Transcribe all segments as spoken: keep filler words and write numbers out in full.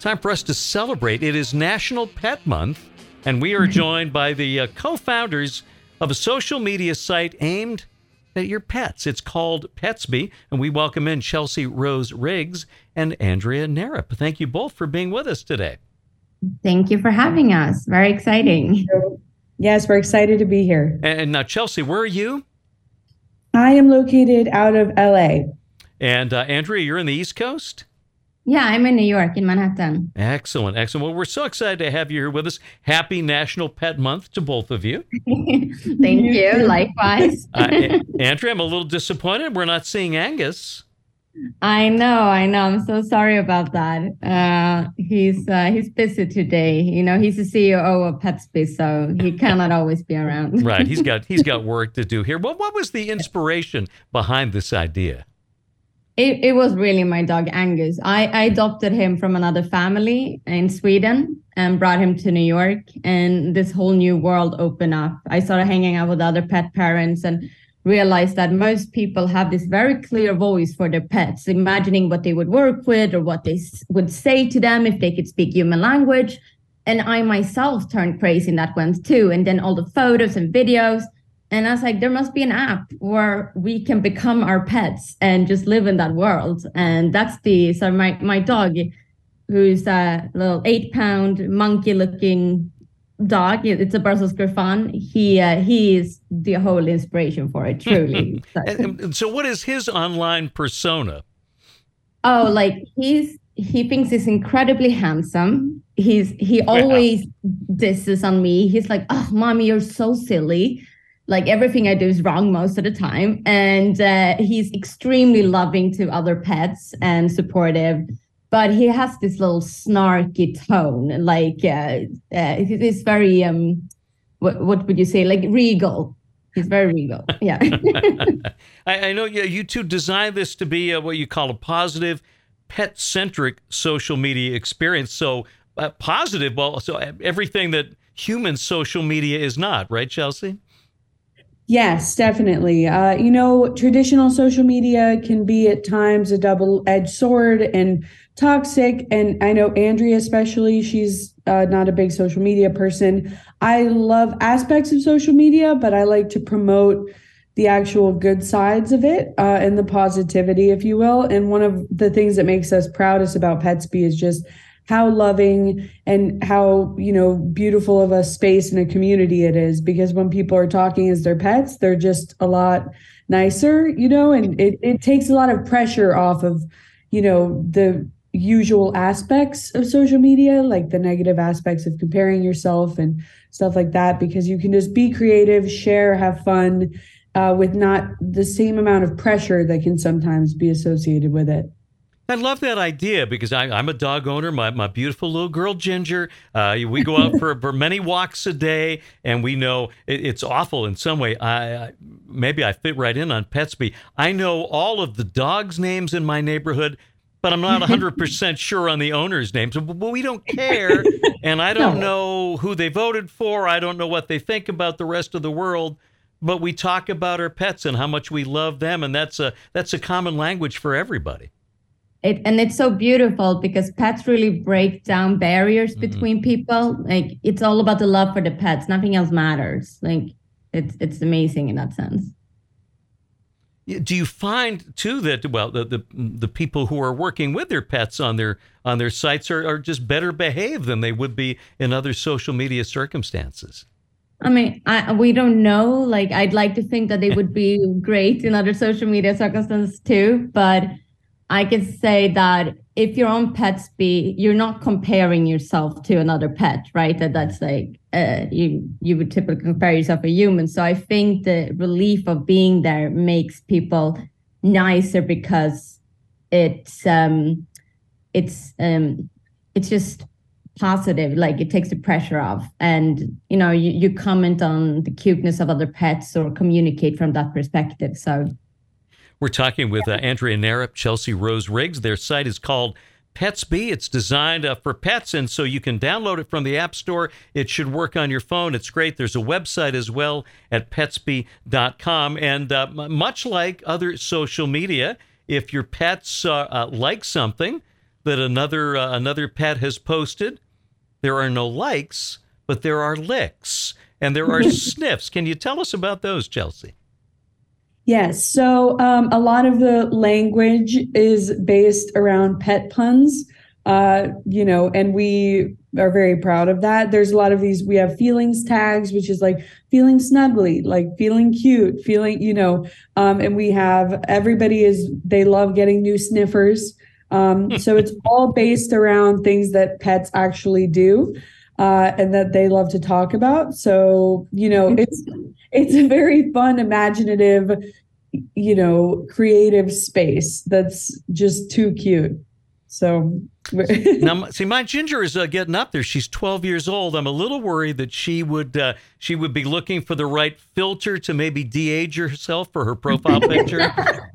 Time for us to celebrate. It is National Pet Month, and we are joined by the uh, co-founders of a social media site aimed at your pets. It's called Petsby, and we welcome in Chelsea Rose Riggs and Andrea Narup. Thank you both for being with us today. Thank you for having us. Very exciting. Yes, we're excited to be here. And now, Chelsea, where are you? I am located out of L A. And uh, Andrea, you're in the East Coast? Yeah, I'm in New York, in Manhattan. Excellent, excellent. Well, we're so excited to have you here with us. Happy National Pet Month to both of you. Thank you. Likewise. uh, Andrea, I'm a little disappointed we're not seeing Angus. I know, I know. I'm so sorry about that. Uh, he's uh, he's busy today. You know, he's the C E O of Petsby, so he cannot always be around. Right. He's got he's got work to do here. What what was the inspiration behind this idea? It, it was really my dog, Angus. I, I adopted him from another family in Sweden and brought him to New York. And this whole new world opened up. I started hanging out with other pet parents and realized that most people have this very clear voice for their pets, imagining what they would work with or what they would say to them if they could speak human language. And I myself turned crazy in that one too. And then all the photos and videos. And I was like, there must be an app where we can become our pets and just live in that world. And that's the, so my, my dog, who's a little eight pound monkey looking dog, it's a Brussels Griffon. He, uh, he is the whole inspiration for it, truly. so. And, and so what is his online persona? Oh, like he's, he thinks he's incredibly handsome. He's, he always wow. disses on me. He's like, oh, mommy, you're so silly. Like everything I do is wrong most of the time. And uh, he's extremely loving to other pets and supportive. But he has this little snarky tone. Like uh, uh, he's very, um, what, what would you say? Like regal. He's very regal. Yeah. I, I know you, you two designed this to be a, what you call a positive, pet-centric social media experience. So uh, positive, well, so everything that human social media is not, right, Chelsea? Yes, definitely. Uh, you know, traditional social media can be at times a double-edged sword and toxic. And I know Andrea especially, she's uh, not a big social media person. I love aspects of social media, but I like to promote the actual good sides of it uh, and the positivity, if you will. And one of the things that makes us proudest about Petsby is just how loving and how, you know, beautiful of a space and a community it is. Because when people are talking as their pets, they're just a lot nicer, you know, and it, it takes a lot of pressure off of, you know, the usual aspects of social media, like the negative aspects of comparing yourself and stuff like that, because you can just be creative, share, have fun uh, with not the same amount of pressure that can sometimes be associated with it. I love that idea because I, I'm a dog owner. My my beautiful little girl, Ginger, uh, we go out for, for many walks a day, and we know it, it's awful in some way. I, I maybe I fit right in on Petsby. I know all of the dogs' names in my neighborhood, but I'm not one hundred percent sure on the owner's names. But we don't care, and I don't know who they voted for. I don't know what they think about the rest of the world. But we talk about our pets and how much we love them, and that's a that's a common language for everybody. It, and it's so beautiful because pets really break down barriers Mm-hmm. between people. Like it's all about the love for the pets. Nothing else matters. Like it's it's amazing in that sense. Do you find too that well the the, the people who are working with their pets on their on their sites are, are just better behaved than they would be in other social media circumstances? I mean, I, we don't know. Like I'd like to think that they would be great in other social media circumstances too, but I can say that if you're on Petsby, you're not comparing yourself to another pet, right? That that's like uh, you you would typically compare yourself to a human. So I think the relief of being there makes people nicer because it's um it's um it's just positive. Like it takes the pressure off, and you know you, you comment on the cuteness of other pets or communicate from that perspective. So. We're talking with uh, Andrea Narup, Chelsea Rose Riggs. Their site is called Petsby. It's designed uh, for pets, and so you can download it from the App Store. It should work on your phone. It's great. There's a website as well at petsby dot com. And uh, much like other social media, if your pets uh, uh, like something, that another uh, another pet has posted. There are no likes, but there are licks, and there are sniffs. Can you tell us about those, Chelsea? Yes. So um, a lot of the language is based around pet puns, uh, you know, and we are very proud of that. There's a lot of these, we have feelings tags, which is like feeling snuggly, like feeling cute, feeling, you know, um, and we have, everybody is, they love getting new sniffers. Um, so it's all based around things that pets actually do. Uh, and that they love to talk about. So, you know, it's it's a very fun, imaginative, you know, creative space that's just too cute. So now, see, my Ginger is uh, getting up there. She's twelve years old. I'm a little worried that she would uh, she would be looking for the right filter to maybe de-age herself for her profile picture.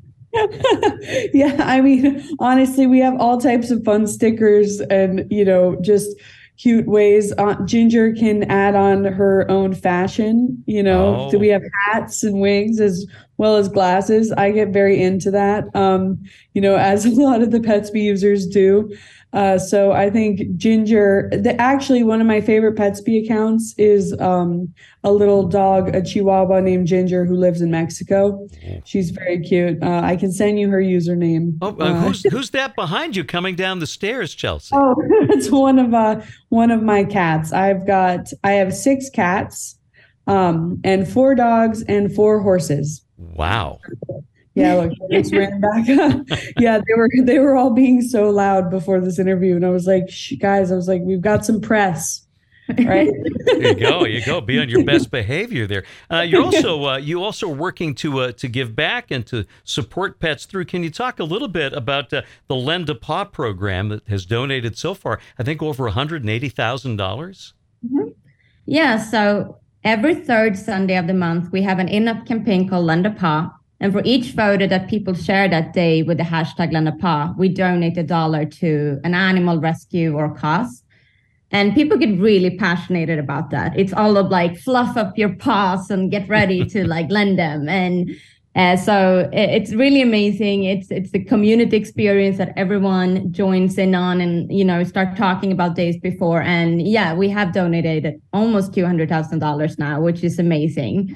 Yeah, I mean, honestly, we have all types of fun stickers and, you know, just cute ways. Uh, Ginger can add on her own fashion, you know. Oh. Do we have hats and wigs as well as glasses? I get very into that, um, you know, as a lot of the Petsby users do. Uh, so I think Ginger, the, actually one of my favorite Petsby accounts is um, a little dog, a Chihuahua named Ginger who lives in Mexico. She's very cute. Uh, I can send you her username. Oh, uh, who's who's that behind you coming down the stairs, Chelsea? Oh, it's one of uh one of my cats. I've got I have six cats, um, and four dogs and four horses. Wow. Yeah, look, I just ran back up. Yeah, they were they were all being so loud before this interview, and I was like, Shh, guys, I was like, we've got some press, right? There you go, you go. Be on your best behavior there. Uh, you're also uh, you also working to uh, to give back and to support pets through. Can you talk a little bit about uh, the Lend a Paw program that has donated so far? I think over one hundred and eighty thousand dollars. Mm-hmm. Yeah. So every third Sunday of the month, we have an in-app campaign called Lend a Paw. And for each photo that people share that day with the hashtag Lend a Paw, we donate a dollar to an animal rescue or cause. And people get really passionate about that. It's all of like fluff up your paws and get ready to like lend them. And uh, so it's really amazing. It's it's the community experience that everyone joins in on and, you know, start talking about days before. And yeah, we have donated almost two hundred thousand dollars now, which is amazing.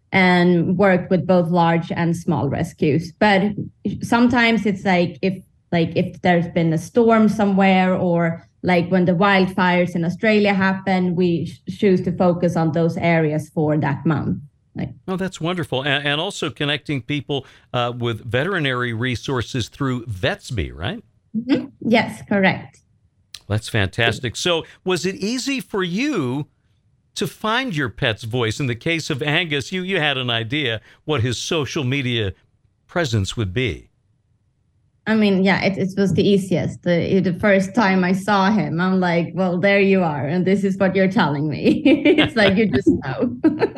And worked with both large and small rescues. But sometimes it's like if like if there's been a storm somewhere or like when the wildfires in Australia happen, we sh- choose to focus on those areas for that month. Like, oh, that's wonderful. And, and also connecting people uh, with veterinary resources through Vetsby, right? Mm-hmm. Yes, correct. That's fantastic. So was it easy for you to find your pet's voice? In the case of Angus, you you had an idea what his social media presence would be. I mean, yeah, it, it was the easiest. The, the first time I saw him, I'm like, well, there you are. And this is what you're telling me. It's like, you just know.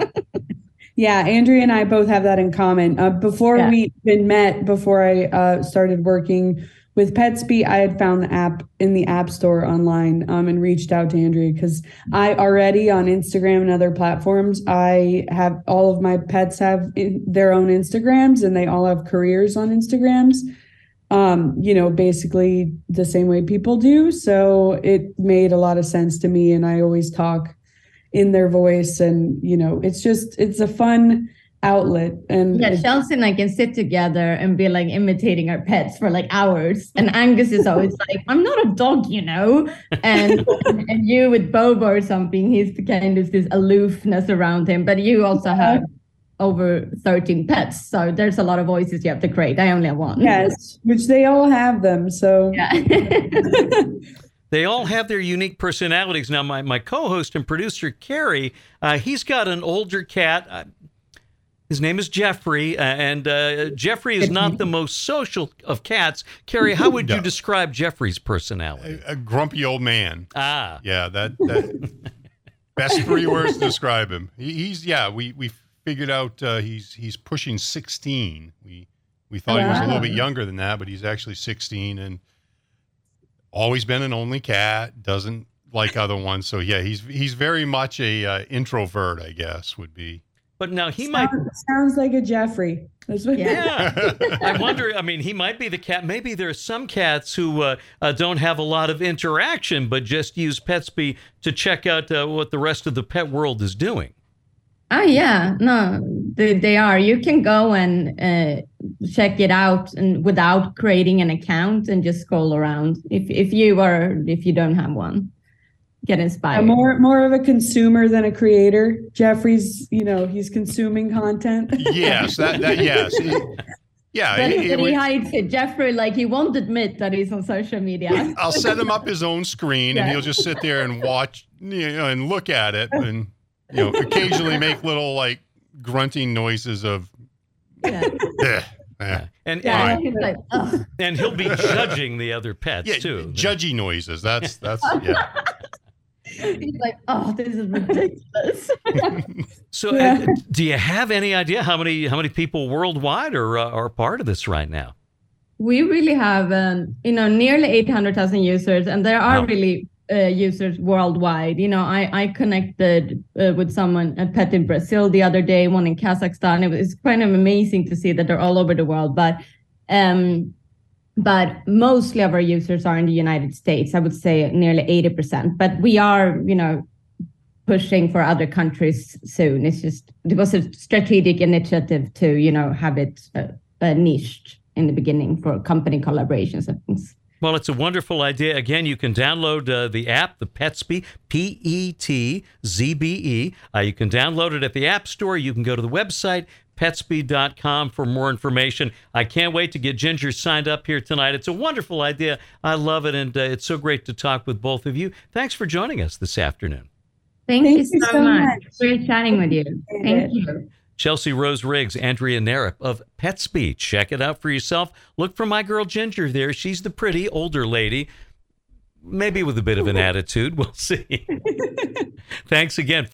Yeah, Andrea and I both have that in common. Uh, before Yeah. we even met, before I uh, started working with Petsby, I had found the app in the App Store online um, and reached out to Andrea because I already on Instagram and other platforms, I have all of my pets have in, their own Instagrams and they all have careers on Instagrams, um, you know, basically the same way people do. So it made a lot of sense to me and I always talk in their voice and, you know, it's just, it's a fun outlet. And yeah, Chelsea and I can sit together and be like imitating our pets for like hours. And Angus is always like, I'm not a dog, you know. And and you with Bobo or something, he's the kind of this aloofness around him. But you also have over thirteen pets, so there's a lot of voices you have to create. I only have one. Yes, which they all have them. So yeah. They all have their unique personalities. Now, my, my co-host and producer, Carrie, uh, he's got an older cat. Uh, his name is Jeffrey, uh, and uh, Jeffrey is not the most social of cats. Carrie, how would you No. describe Jeffrey's personality? A, a grumpy old man. Ah. Yeah, that, that best three words to describe him. He, he's yeah. We we figured out uh, he's he's pushing sixteen. We we thought he was a little bit younger than that, but he's actually sixteen and always been an only cat. Doesn't like other ones. So yeah, he's he's very much a uh, introvert, I guess would be. But now he Sounds, might. sounds like a Jeffrey. That's what, Yeah. I wonder, I mean, he might be the cat. Maybe there are some cats who uh, uh, don't have a lot of interaction, but just use Petsby to check out uh, what the rest of the pet world is doing. Oh, yeah. No, they, they are. You can go and uh, check it out and without creating an account and just scroll around if, if you are, if you don't have one. Get inspired. I'm more more of a consumer than a creator. Jeffrey's, you know, he's consuming content. Yes, that, that yes. It- yeah. But, it- but it he would- hides it. Jeffrey, like, he won't admit that he's on social media. I'll set him up his own screen and Yeah. he'll just sit there and watch, you know, and look at it and, you know, occasionally make little like grunting noises of, Yeah. eh, eh. And, Yeah, and, he's like, ugh. and he'll be judging the other pets, Yeah, too. judgy noises. That's, that's, yeah. He's like, oh, this is ridiculous. So Yeah. uh, do you have any idea how many how many people worldwide are, uh, are part of this right now? We really have, um, you know, nearly eight hundred thousand users, and there are Wow. really uh, users worldwide. You know, I, I connected uh, with someone, a pet in Brazil the other day, one in Kazakhstan. It was kind of amazing to see that they're all over the world. But um, but mostly of our users are in the United States. I would say nearly eighty percent. But we are, you know, pushing for other countries soon. It's just, it was a strategic initiative to, you know, have it uh, uh, niched in the beginning for company collaborations and things. Well, it's a wonderful idea. Again, you can download uh, the app, the Petsby, P E T Z B E. Uh, you can download it at the App Store. You can go to the website, petsby dot com, for more information. I can't wait to get Ginger signed up here tonight. It's a wonderful idea. I love it, and uh, it's so great to talk with both of you. Thanks for joining us this afternoon. Thank, Thank you you so, so much. much. Great chatting with you. Appreciate Thank it. you. Chelsea Rose Riggs, Andrea Narup of Petsby. Check it out for yourself. Look for my girl Ginger there. She's the pretty older lady, maybe with a bit of an attitude. We'll see. Thanks again.